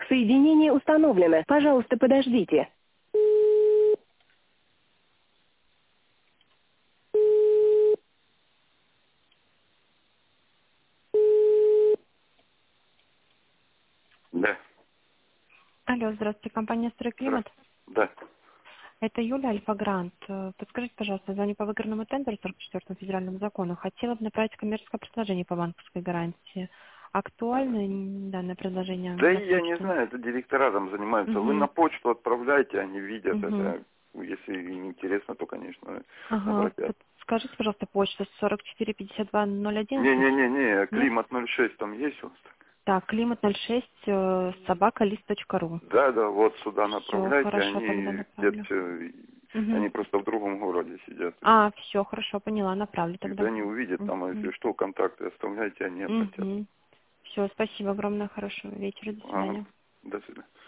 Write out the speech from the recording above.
Соединение установлено. Пожалуйста, подождите. Да. Алло, здравствуйте, компания «Стройклимат». Да. Это Юля Альфа-Грант. Подскажите, пожалуйста, звоню по выигранному тендеру 44 федеральному закону. Хотела бы направить коммерческое предложение по банковской гарантии. Актуально данное предложение Да на и я не почту? знаю, это директора там занимаются. Вы на Угу. почту отправляйте, они видят Угу. это. Если им интересно, то, конечно, Ага. обратят. Скажите, пожалуйста, почту 4452-011? Не, Нет? климат 06 там есть у вас? Так, климат06, собакалист.ру. Да, вот сюда Все, направляйте, хорошо, тогда они направлю. где-то, Угу. они просто в другом городе сидят. Все, хорошо, поняла, направлю тогда. Когда они увидят там, а если что, контакты оставляйте, они обратят. Угу. Все, спасибо огромное, хорошего вечера, до Ага. свидания. До свидания.